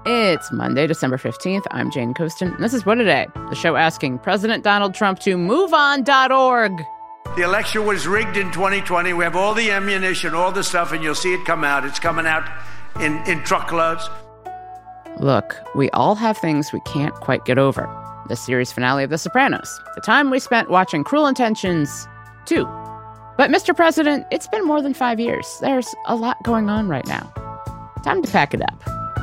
It's Monday, December 15th. I'm Jane Coaston, and this is What A Day, the show asking President Donald Trump to MoveOn.org. The election was rigged in 2020. We have all the ammunition, all the stuff, and you'll see it come out. It's coming out in truckloads. Look, we all have things we can't quite get over. The series finale of The Sopranos, the time we spent watching Cruel Intentions 2. But, Mr. President, it's been more than 5 years. There's a lot going on right now. Time to pack it up.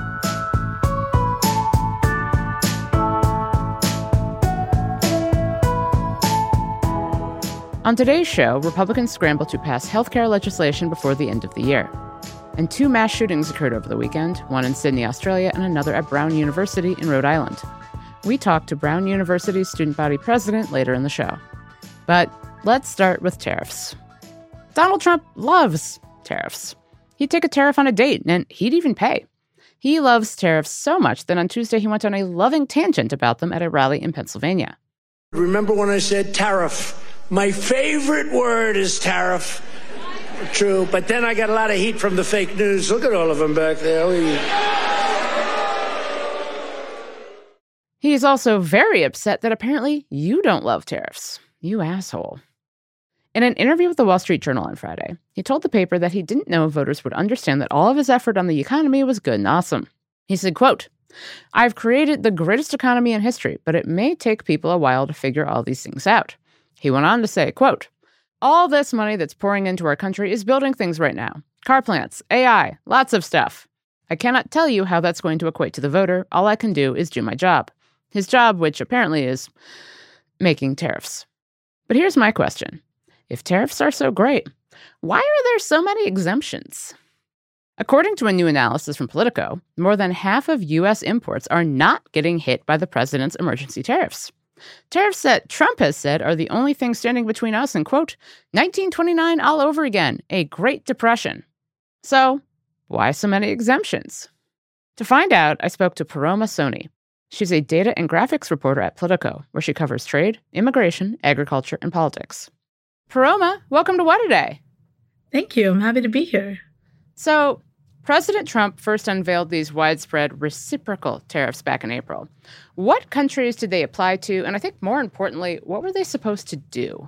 On today's show, Republicans scramble to pass healthcare legislation before the end of the year. And 2 mass shootings occurred over the weekend, one in Sydney, Australia, and another at Brown University in Rhode Island. We talk to Brown University's student body president later in the show. But let's start with tariffs. Donald Trump loves tariffs. He'd take a tariff on a date, and he'd even pay. He loves tariffs so much that on Tuesday he went on a loving tangent about them at a rally in Pennsylvania. Remember when I said tariff? My favorite word is tariff. True, but then I got a lot of heat from the fake news. Look at all of them back there. He's also very upset that apparently you don't love tariffs. You asshole. In an interview with the Wall Street Journal on Friday, he told the paper that he didn't know voters would understand that all of his effort on the economy was good and awesome. He said, quote, "I've created the greatest economy in history, but it may take people a while to figure all these things out." He went on to say, quote, "All this money that's pouring into our country is building things right now. Car plants, AI, lots of stuff. I cannot tell you how that's going to equate to the voter. All I can do is do my job." His job, which apparently is making tariffs. But here's my question. If tariffs are so great, why are there so many exemptions? According to a new analysis from Politico, more than half of U.S. imports are not getting hit by the president's emergency tariffs. Tariffs that Trump has said are the only thing standing between us and, quote, 1929 all over again, a Great Depression. So, why so many exemptions? To find out, I spoke to Paroma Soni. She's a data and graphics reporter at Politico, where she covers trade, immigration, agriculture, and politics. Paroma, welcome to What A Day. Thank you. I'm happy to be here. So, President Trump first unveiled these widespread reciprocal tariffs back in April. What countries did they apply to? And I think more importantly, what were they supposed to do?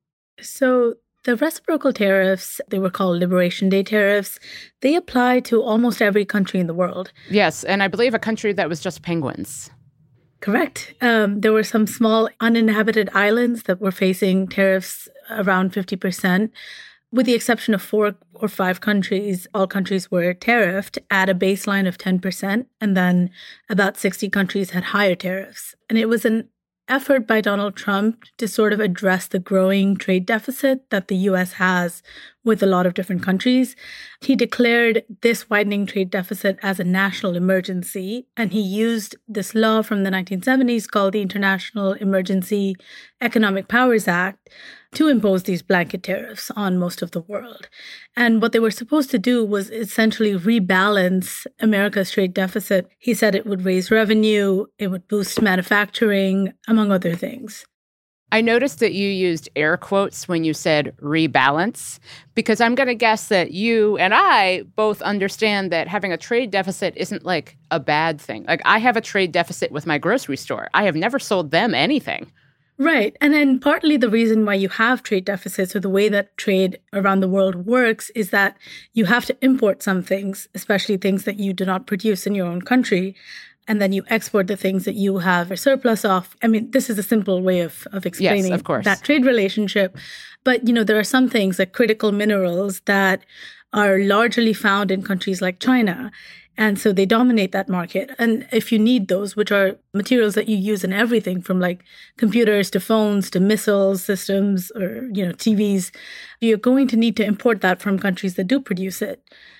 So the reciprocal tariffs, they were called Liberation Day tariffs. They apply to almost every country in the world. Yes, and I believe a country that was just penguins. Correct. There were some small uninhabited islands that were facing tariffs around 50%. With the exception of 4 or 5 countries, all countries were tariffed at a baseline of 10%, and then about 60 countries had higher tariffs. And it was an effort by Donald Trump to sort of address the growing trade deficit that the U.S. has with a lot of different countries. He declared this widening trade deficit as a national emergency, and he used this law from the 1970s called the International Emergency Economic Powers Act to impose these blanket tariffs on most of the world. And what they were supposed to do was essentially rebalance America's trade deficit. He said it would raise revenue, it would boost manufacturing, among other things. I noticed that you used air quotes when you said rebalance, because I'm going to guess that you and I both understand that having a trade deficit isn't like a bad thing. Like, I have a trade deficit with my grocery store. I have never sold them anything. Right. And then partly the reason why you have trade deficits, or the way that trade around the world works, is that you have to import some things, especially things that you do not produce in your own country, and then you export the things that you have a surplus of. I mean, this is a simple way of explaining yes, of course, that trade relationship. But, there are some things like critical minerals that are largely found in countries like China. And so they dominate that market. And if you need those, which are materials that you use in everything from like computers to phones to missile systems or, TVs, you're going to need to import that from countries that do produce it.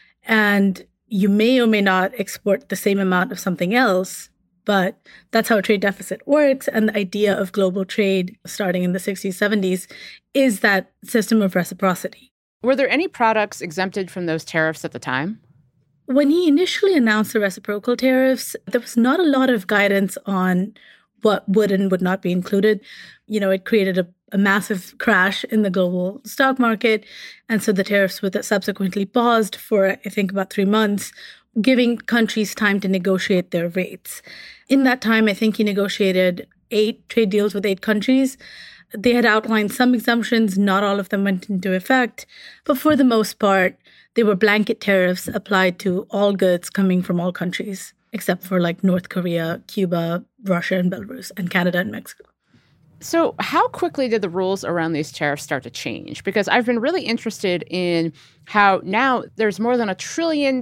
And you may or may not export the same amount of something else, but that's how a trade deficit works. And the idea of global trade starting in the 60s, 70s is that system of reciprocity. Were there any products exempted from those tariffs at the time? When he initially announced the reciprocal tariffs, there was not a lot of guidance on what would and would not be included. It created a massive crash in the global stock market. And so the tariffs were subsequently paused for, I think, about 3 months giving countries time to negotiate their rates. In that time, I think he negotiated 8 trade deals with 8 countries. They had outlined some exemptions. Not all of them went into effect. But for the most part, they were blanket tariffs applied to all goods coming from all countries, except for like North Korea, Cuba, Russia, and Belarus, and Canada and Mexico. So how quickly did the rules around these tariffs start to change? Because I've been really interested in how now there's more than $1 trillion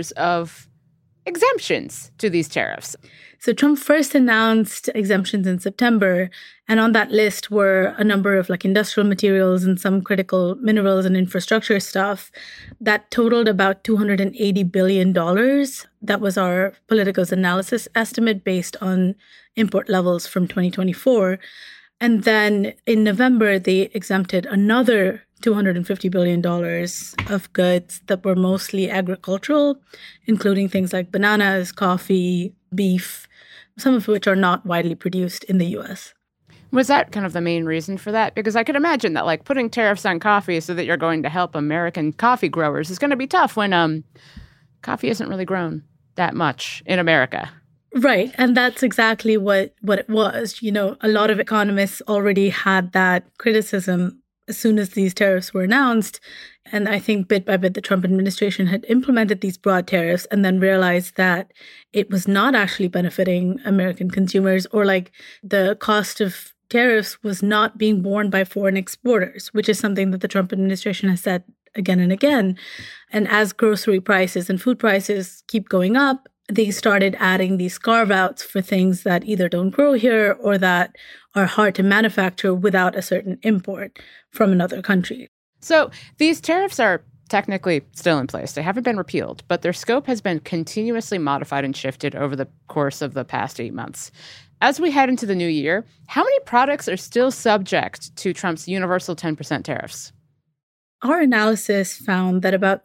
of exemptions to these tariffs. So Trump first announced exemptions in September, and on that list were a number of like industrial materials and some critical minerals and infrastructure stuff that totaled about $280 billion. That was our Politico's analysis estimate based on import levels from 2024. And then in November, they exempted another $250 billion of goods that were mostly agricultural, including things like bananas, coffee, beef, some of which are not widely produced in the U.S. Was that kind of the main reason for that? Because I could imagine that like putting tariffs on coffee so that you're going to help American coffee growers is going to be tough when coffee isn't really grown that much in America. Right. And that's exactly what it was. You know, a lot of economists already had that criticism as soon as these tariffs were announced. And I think bit by bit, the Trump administration had implemented these broad tariffs and then realized that it was not actually benefiting American consumers, or like the cost of tariffs was not being borne by foreign exporters, which is something that the Trump administration has said again and again. And as grocery prices and food prices keep going up, they started adding these carve-outs for things that either don't grow here or that are hard to manufacture without a certain import from another country. So these tariffs are technically still in place. They haven't been repealed, but their scope has been continuously modified and shifted over the course of the past 8 months. As we head into the new year, how many products are still subject to Trump's universal 10% tariffs? Our analysis found that about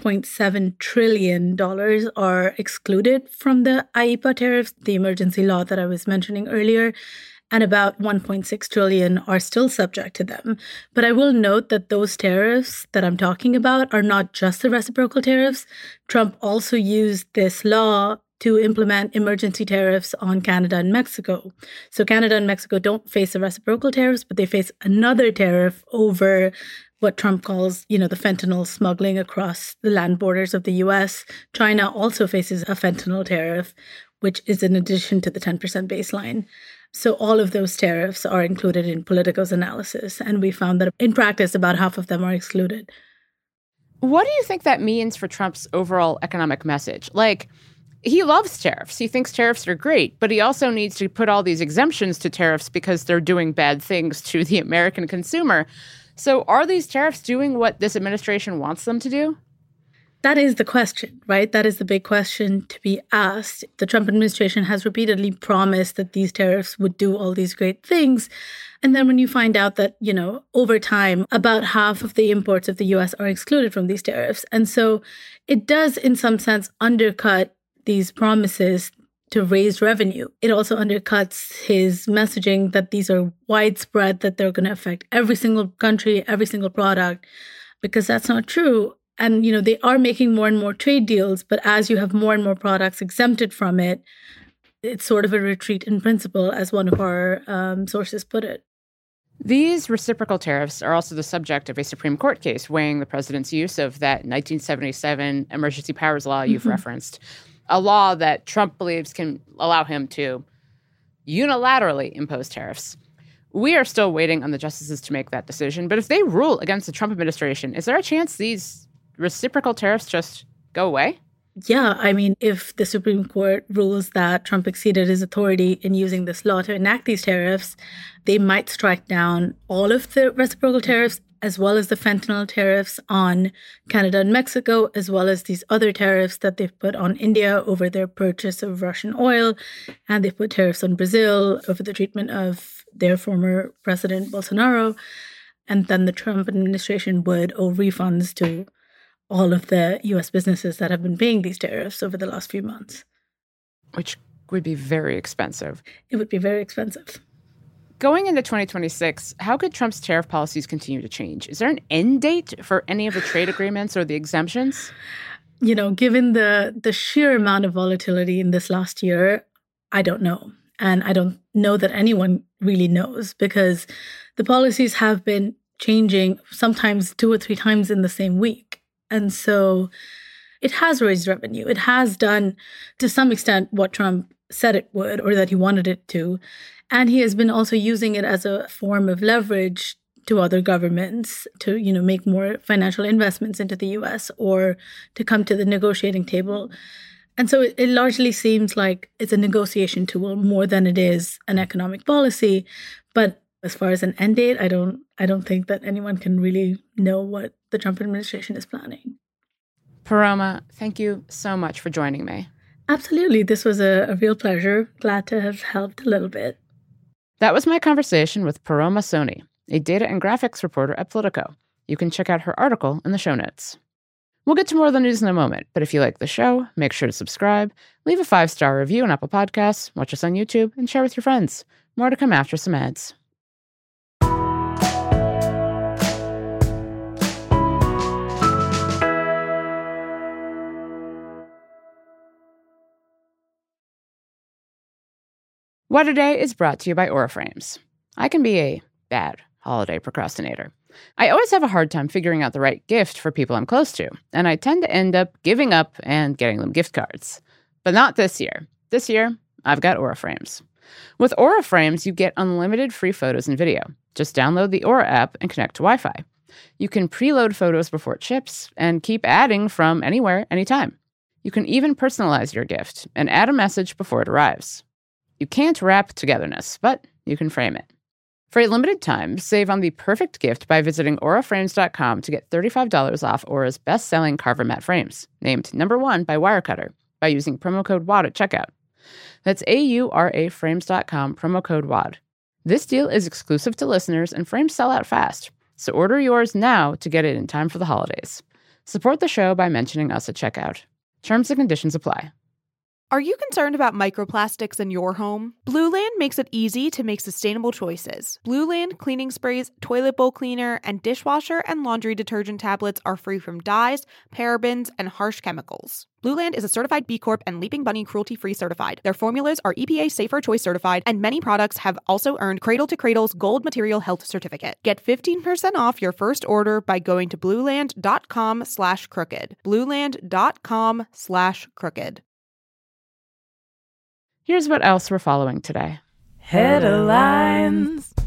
$1.7 trillion are excluded from the IEEPA tariffs, the emergency law that I was mentioning earlier, and about $1.6 trillion are still subject to them. But I will note that those tariffs that I'm talking about are not just the reciprocal tariffs. Trump also used this law to implement emergency tariffs on Canada and Mexico. So Canada and Mexico don't face the reciprocal tariffs, but they face another tariff over what Trump calls, the fentanyl smuggling across the land borders of the U.S. China also faces a fentanyl tariff, which is in addition to the 10% baseline. So all of those tariffs are included in Politico's analysis, and we found that in practice, about half of them are excluded. What do you think that means for Trump's overall economic message? Like, he loves tariffs. He thinks tariffs are great, but he also needs to put all these exemptions to tariffs because they're doing bad things to the American consumer. So are these tariffs doing what this administration wants them to do? That is the question, right? That is the big question to be asked. The Trump administration has repeatedly promised that these tariffs would do all these great things. And then when you find out that, over time, about half of the imports of the U.S. are excluded from these tariffs. And so it does, in some sense, undercut these promises to raise revenue. It also undercuts his messaging that these are widespread, that they're going to affect every single country, every single product, because that's not true. And, they are making more and more trade deals, but as you have more and more products exempted from it, it's sort of a retreat in principle, as one of our sources put it. These reciprocal tariffs are also the subject of a Supreme Court case weighing the president's use of that 1977 emergency powers law you've referenced, a law that Trump believes can allow him to unilaterally impose tariffs. We are still waiting on the justices to make that decision, but if they rule against the Trump administration, is there a chance these reciprocal tariffs just go away? Yeah, I mean, if the Supreme Court rules that Trump exceeded his authority in using this law to enact these tariffs, they might strike down all of the reciprocal tariffs, as well as the fentanyl tariffs on Canada and Mexico, as well as these other tariffs that they've put on India over their purchase of Russian oil. And they've put tariffs on Brazil over the treatment of their former president, Bolsonaro. And then the Trump administration would owe refunds to all of the U.S. businesses that have been paying these tariffs over the last few months. Which would be very expensive. It would be very expensive. Going into 2026, how could Trump's tariff policies continue to change? Is there an end date for any of the trade agreements or the exemptions? Given the sheer amount of volatility in this last year, I don't know. And I don't know that anyone really knows, because the policies have been changing sometimes 2 or 3 times in the same week. And so it has raised revenue. It has done, to some extent, what Trump said it would, or that he wanted it to. And he has been also using it as a form of leverage to other governments to, make more financial investments into the US or to come to the negotiating table. And so it largely seems like it's a negotiation tool more than it is an economic policy. But as far as an end date, I don't think that anyone can really know what the Trump administration is planning. Paroma, thank you so much for joining me. Absolutely. This was a real pleasure. Glad to have helped a little bit. That was my conversation with Paroma Soni, a data and graphics reporter at Politico. You can check out her article in the show notes. We'll get to more of the news in a moment, but if you like the show, make sure to subscribe, leave a 5-star review on Apple Podcasts, watch us on YouTube, and share with your friends. More to come after some ads. What A Day is brought to you by Aura Frames. I can be a bad holiday procrastinator. I always have a hard time figuring out the right gift for people I'm close to, and I tend to end up giving up and getting them gift cards. But not this year. This year, I've got Aura Frames. With Aura Frames, you get unlimited free photos and video. Just download the Aura app and connect to Wi-Fi. You can preload photos before it ships and keep adding from anywhere, anytime. You can even personalize your gift and add a message before it arrives. You can't wrap togetherness, but you can frame it. For a limited time, save on the perfect gift by visiting auraframes.com to get $35 off Aura's best-selling Carver matte frames, named #1 by Wirecutter, by using promo code WAD at checkout. That's auraframes.com, promo code WAD. This deal is exclusive to listeners, and frames sell out fast, so order yours now to get it in time for the holidays. Support the show by mentioning us at checkout. Terms and conditions apply. Are you concerned about microplastics in your home? Blue Land makes it easy to make sustainable choices. Blue Land cleaning sprays, toilet bowl cleaner, and dishwasher and laundry detergent tablets are free from dyes, parabens, and harsh chemicals. Blue Land is a certified B Corp and Leaping Bunny cruelty-free certified. Their formulas are EPA Safer Choice certified, and many products have also earned Cradle to Cradle's Gold Material Health Certificate. Get 15% off your first order by going to blueland.com/crooked. Blueland.com/crooked. Here's what else we're following today. Headlines.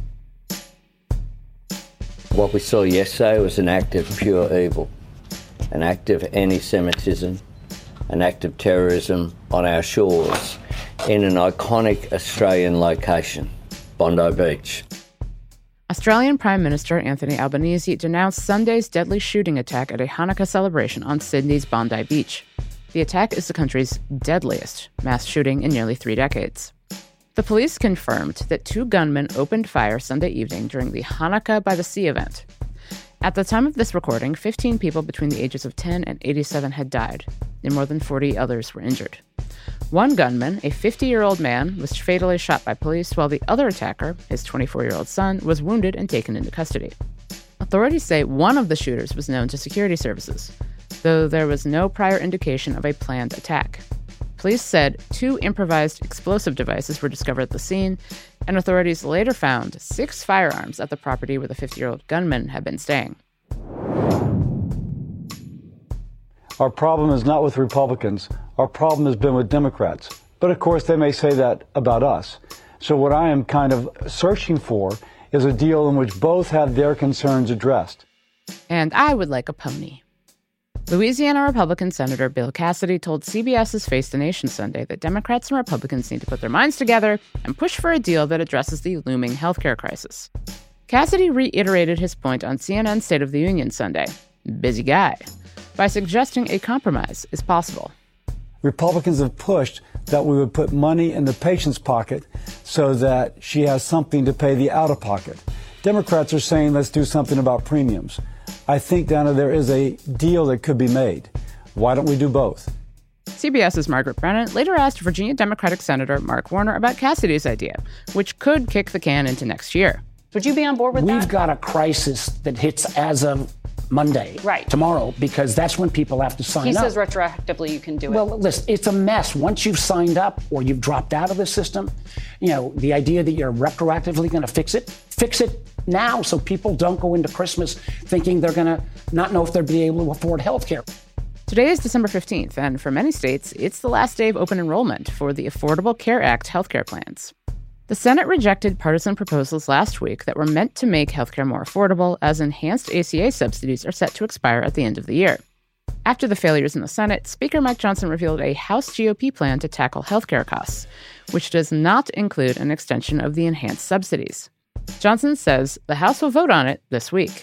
What we saw yesterday was an act of pure evil, an act of anti-Semitism, an act of terrorism on our shores in an iconic Australian location, Bondi Beach. Australian Prime Minister Anthony Albanese denounced Sunday's deadly shooting attack at a Hanukkah celebration on Sydney's Bondi Beach. The attack is the country's deadliest mass shooting in nearly 3 decades. The police confirmed that 2 gunmen opened fire Sunday evening during the Hanukkah by the Sea event. At the time of this recording, 15 people between the ages of 10 and 87 had died, and more than 40 others were injured. One gunman, a 50-year-old man, was fatally shot by police, while the other attacker, his 24-year-old son, was wounded and taken into custody. Authorities say one of the shooters was known to security services, though there was no prior indication of a planned attack. Police said 2 improvised explosive devices were discovered at the scene, and authorities later found 6 firearms at the property where the 50-year-old gunman had been staying. Our problem is not with Republicans. Our problem has been with Democrats. But of course, they may say that about us. So what I am kind of searching for is a deal in which both have their concerns addressed. And I would like a pony. Louisiana Republican Senator Bill Cassidy told CBS's Face the Nation Sunday that Democrats and Republicans need to put their minds together and push for a deal that addresses the looming healthcare crisis. Cassidy reiterated his point on CNN's State of the Union Sunday, busy guy, by suggesting a compromise is possible. Republicans have pushed that we would put money in the patient's pocket so that she has something to pay the out-of-pocket. Democrats are saying let's do something about premiums. I think, Dana, there is a deal that could be made. Why don't we do both? CBS's Margaret Brennan later asked Virginia Democratic Senator Mark Warner about Cassidy's idea, which could kick the can into next year. Would you be on board with that? We've got a crisis that hits as of Monday, right, tomorrow, because that's when people have to sign up. He says retroactively you can do it. Well, listen, it's a mess. Once you've signed up or you've dropped out of the system, the idea that you're retroactively going to fix it now so people don't go into Christmas thinking they're going to not know if they'll be able to afford health care. Today is December 15th, and for many states, it's the last day of open enrollment for the Affordable Care Act healthcare plans. The Senate rejected partisan proposals last week that were meant to make healthcare more affordable, as enhanced ACA subsidies are set to expire at the end of the year. After the failures in the Senate, Speaker Mike Johnson revealed a House GOP plan to tackle healthcare costs, which does not include an extension of the enhanced subsidies. Johnson says the House will vote on it this week.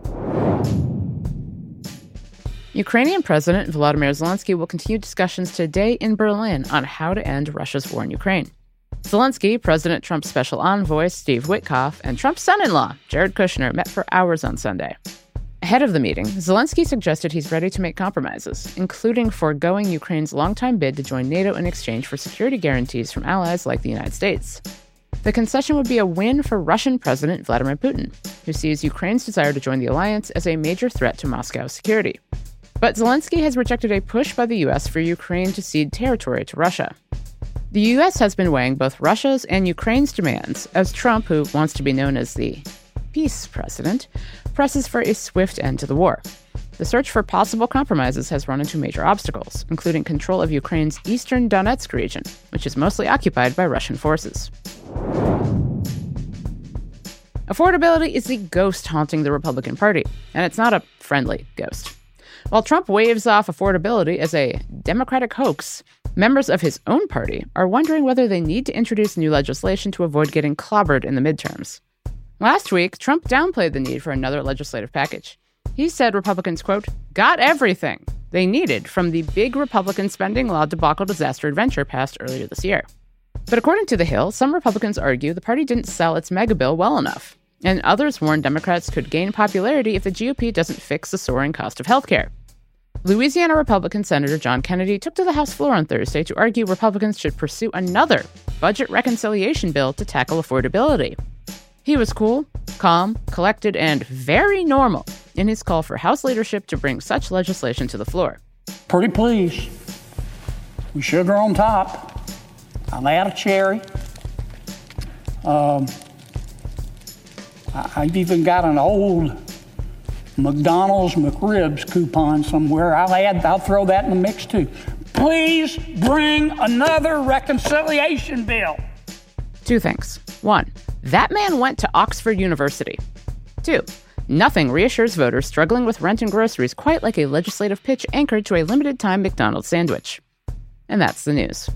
Ukrainian President Volodymyr Zelensky will continue discussions today in Berlin on how to end Russia's war in Ukraine. Zelensky, President Trump's special envoy, Steve Witkoff, and Trump's son-in-law, Jared Kushner, met for hours on Sunday. Ahead of the meeting, Zelensky suggested he's ready to make compromises, including foregoing Ukraine's longtime bid to join NATO in exchange for security guarantees from allies like the United States. The concession would be a win for Russian President Vladimir Putin, who sees Ukraine's desire to join the alliance as a major threat to Moscow's security. But Zelensky has rejected a push by the U.S. for Ukraine to cede territory to Russia. The U.S. has been weighing both Russia's and Ukraine's demands, as Trump, who wants to be known as the peace president, presses for a swift end to the war. The search for possible compromises has run into major obstacles, including control of Ukraine's eastern Donetsk region, which is mostly occupied by Russian forces. Affordability is the ghost haunting the Republican Party, and it's not a friendly ghost. While Trump waves off affordability as a Democratic hoax, members of his own party are wondering whether they need to introduce new legislation to avoid getting clobbered in the midterms. Last week, Trump downplayed the need for another legislative package. He said Republicans, quote, got everything they needed from the big Republican spending law debacle disaster adventure passed earlier this year. But according to The Hill, some Republicans argue the party didn't sell its mega bill well enough, and others warn Democrats could gain popularity if the GOP doesn't fix the soaring cost of health care. Louisiana Republican Senator John Kennedy took to the House floor on Thursday to argue Republicans should pursue another budget reconciliation bill to tackle affordability. He was cool, calm, collected, and very normal in his call for House leadership to bring such legislation to the floor. Pretty please. With sugar on top. I'll add a cherry. I've even got an old McDonald's McRibs coupon somewhere. I'll throw that in the mix too. Please bring another reconciliation bill. 2 things. 1, that man went to Oxford University. 2, nothing reassures voters struggling with rent and groceries quite like a legislative pitch anchored to a limited-time McDonald's sandwich. And that's the news.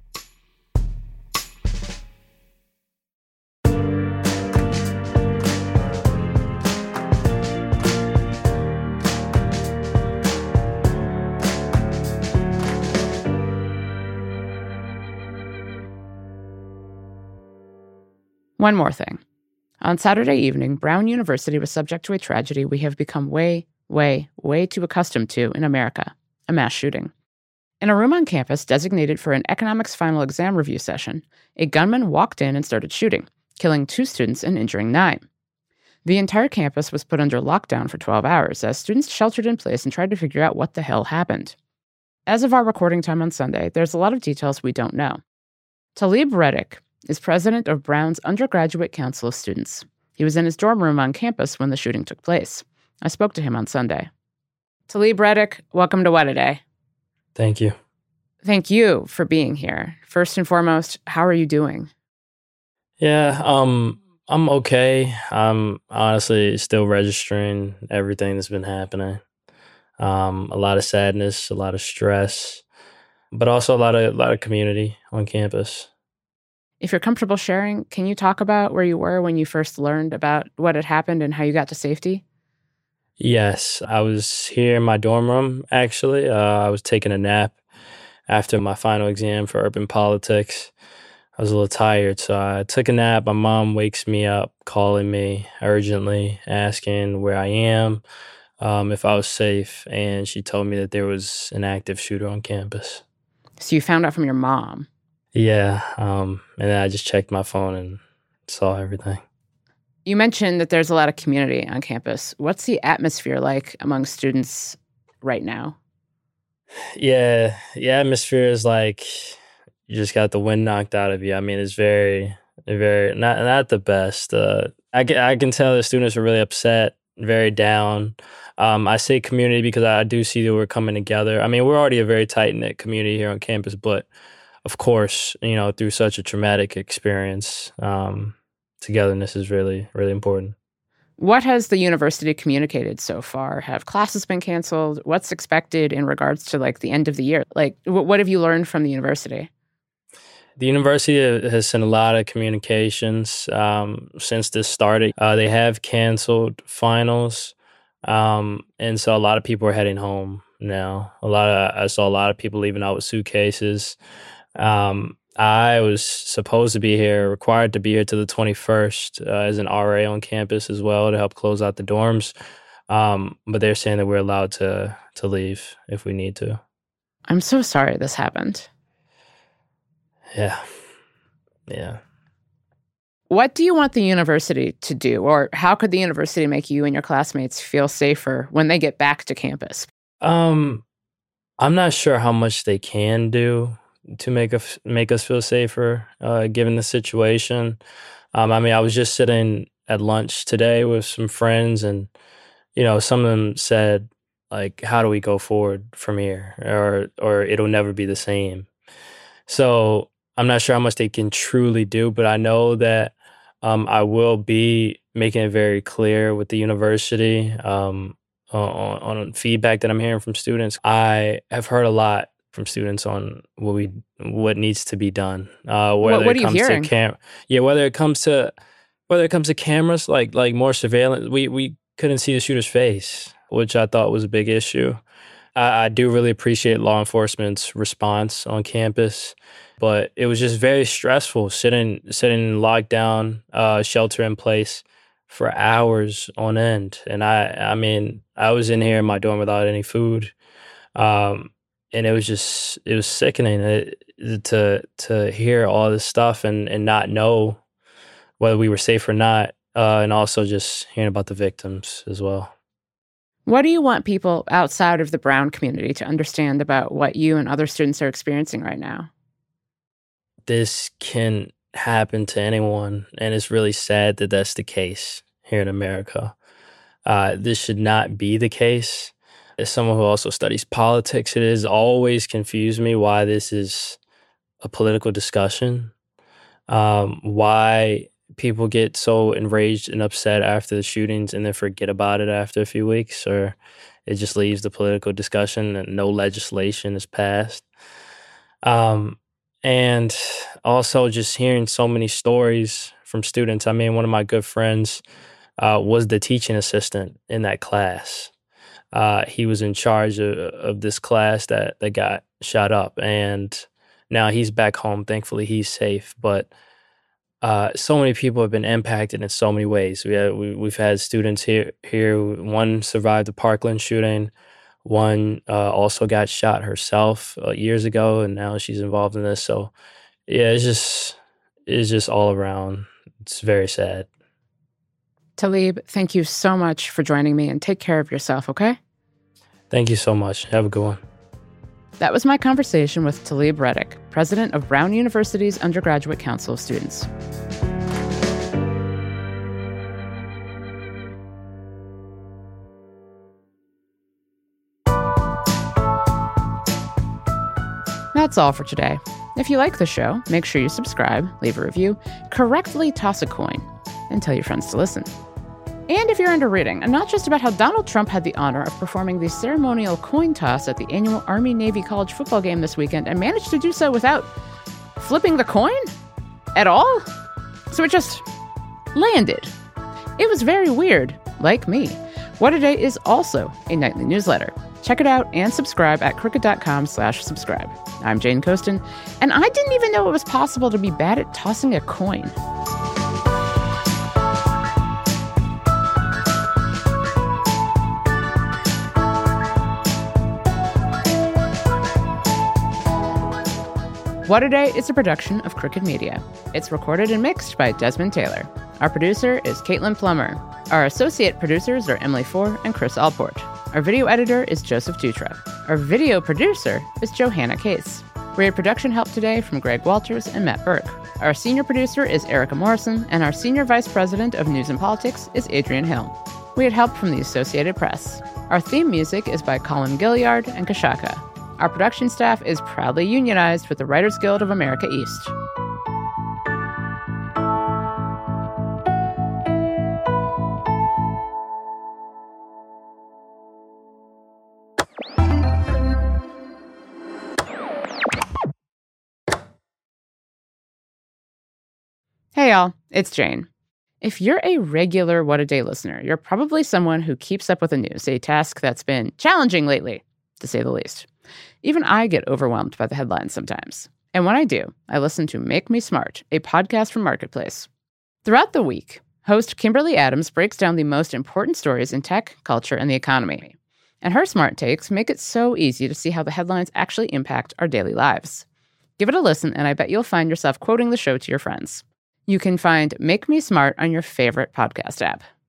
One more thing. On Saturday evening, Brown University was subject to a tragedy we have become way too accustomed to in America, a mass shooting. In a room on campus designated for an economics final exam review session, a gunman walked in and started shooting, killing 2 students and injuring 9. The entire campus was put under lockdown for 12 hours as students sheltered in place and tried to figure out what the hell happened. As of our recording time on Sunday, there's a lot of details we don't know. Talib Reddick is president of Brown's Undergraduate Council of Students. He was in his dorm room on campus when the shooting took place. I spoke to him on Sunday. Talib Reddick, welcome to What A Day. Thank you. Thank you for being here. First and foremost, how are you doing? Yeah, I'm okay. I'm honestly still registering everything that's been happening. A lot of sadness, a lot of stress, but also a lot of community on campus. If you're comfortable sharing, can you talk about where you were when you first learned about what had happened and how you got to safety? Yes, I was here in my dorm room, actually. I was taking a nap after my final exam for urban politics. I was a little tired, so I took a nap. My mom wakes me up, calling me urgently, asking where I am, if I was safe, and she told me that there was an active shooter on campus. So you found out from your mom? Yeah, and then I just checked my phone and saw everything. You mentioned that there's a lot of community on campus. What's the atmosphere like among students right now? Yeah, the atmosphere is like you just got the wind knocked out of you. I mean, it's very, very not the best. I can tell the students are really upset, very down. I say community because I do see that we're coming together. I mean, we're already a very tight-knit community here on campus, but of course, through such a traumatic experience, togetherness is really, really important. What has the university communicated so far? Have classes been canceled? What's expected in regards to the end of the year? What have you learned from the university? The university has sent a lot of communications since this started. They have canceled finals, and so a lot of people are heading home now. I saw a lot of people leaving out with suitcases. I was supposed to be here, required to be here till the 21st as an RA on campus as well to help close out the dorms. But they're saying that we're allowed to leave if we need to. I'm so sorry this happened. Yeah. What do you want the university to do, or how could the university make you and your classmates feel safer when they get back to campus? I'm not sure how much they can do to make us feel safer, given the situation. I mean, I was just sitting at lunch today with some friends, and some of them said, how do we go forward from here, or it'll never be the same. So I'm not sure how much they can truly do, but I know that I will be making it very clear with the university on feedback that I'm hearing from students. I have heard a lot from students on what needs to be done. What are you hearing? Whether it comes to cameras, like more surveillance. We couldn't see the shooter's face, which I thought was a big issue. I do really appreciate law enforcement's response on campus, but it was just very stressful sitting in lockdown, shelter in place for hours on end. And I mean, I was in here in my dorm without any food. And it was sickening to hear all this stuff and not know whether we were safe or not, and also just hearing about the victims as well. What do you want people outside of the Brown community to understand about what you and other students are experiencing right now? This can happen to anyone, and it's really sad that that's the case here in America. This should not be the case. As someone who also studies politics, it has always confused me why this is a political discussion, why people get so enraged and upset after the shootings and then forget about it after a few weeks, or it just leaves the political discussion and no legislation is passed. And also just hearing so many stories from students. I mean, one of my good friends was the teaching assistant in that class. He was in charge of this class that got shot up, and now he's back home. Thankfully, he's safe. But so many people have been impacted in so many ways. We've had students here. One survived the Parkland shooting. One also got shot herself years ago, and now she's involved in this. So, yeah, it's just all around. It's very sad. Tlaib, thank you so much for joining me, and take care of yourself, okay? Thank you so much. Have a good one. That was my conversation with Tlaib Reddick, president of Brown University's Undergraduate Council of Students. That's all for today. If you like the show, make sure you subscribe, leave a review, correctly toss a coin, and tell your friends to listen. And if you're into reading, and not just about how Donald Trump had the honor of performing the ceremonial coin toss at the annual Army-Navy college football game this weekend and managed to do so without flipping the coin at all. So it just landed. It was very weird, like me. What a Day is also a nightly newsletter. Check it out and subscribe at Crooked.com/subscribe. I'm Jane Coaston, and I didn't even know it was possible to be bad at tossing a coin. What a Day is a production of Crooked Media. It's recorded and mixed by Desmond Taylor. Our producer is Caitlin Plummer. Our associate producers are Emily Four and Chris Allport. Our video editor is Joseph Dutra. Our video producer is Johanna Case. We had production help today from Greg Walters and Matt Burke. Our senior producer is Erica Morrison, and our senior vice president of news and politics is Adrian Hill. We had help from the Associated Press. Our theme music is by Colin Gilliard and Kashaka. Our production staff is proudly unionized with the Writers Guild of America East. Hey y'all, it's Jane. If you're a regular What a Day listener, you're probably someone who keeps up with the news, a task that's been challenging lately, to say the least. Even I get overwhelmed by the headlines sometimes. And when I do, I listen to Make Me Smart, a podcast from Marketplace. Throughout the week, host Kimberly Adams breaks down the most important stories in tech, culture, and the economy. And her smart takes make it so easy to see how the headlines actually impact our daily lives. Give it a listen, and I bet you'll find yourself quoting the show to your friends. You can find Make Me Smart on your favorite podcast app.